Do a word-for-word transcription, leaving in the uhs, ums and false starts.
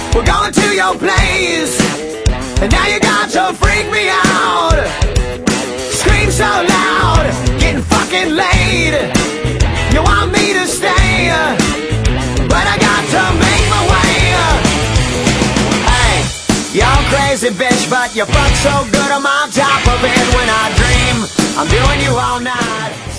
We're going to your place, and now you got to freak me out. Scream so loud, getting fucking laid. You want me to stay, but I got to make my way. Hey, you're crazy bitch, but you fuck so good I'm on top of it. When I dream, I'm doing you all night.